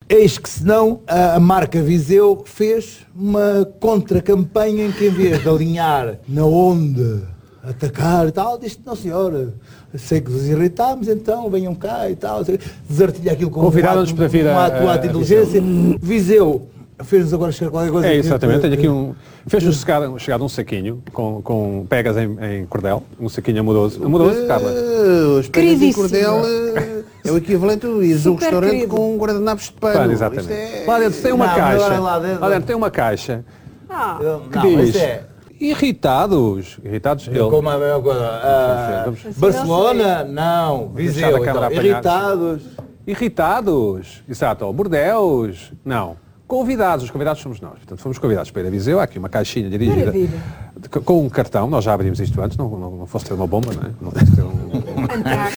Eis que senão a marca Viseu fez uma contra-campanha em que em vez de alinhar na onda, atacar e tal, disse, não senhora, sei que vos irritámos, então venham cá e tal, desartilhar aquilo com Convidaram-nos para vir um ato de inteligência. Viseu fez-nos agora chegar qualquer coisa. É, exatamente, tenho aqui fez-nos chegar um saquinho com pegas em cordel, um saquinho amoroso, Carla. Os pegas em cordel é o equivalente a ir a um restaurante querido. com guardanapos de pano. Claro, exatamente. Lá dentro tem uma caixa. Lá dentro tem uma caixa que diz irritados. Como a mesma coisa. Barcelona, não. Viseu, então. Irritados. Exato. Bordeus, não. Convidados, os convidados somos nós. Portanto, fomos convidados para ir a Viseu. Há aqui uma caixinha dirigida com um cartão. Nós já abrimos isto antes, não fosse ter uma bomba, não é? Não fosse ter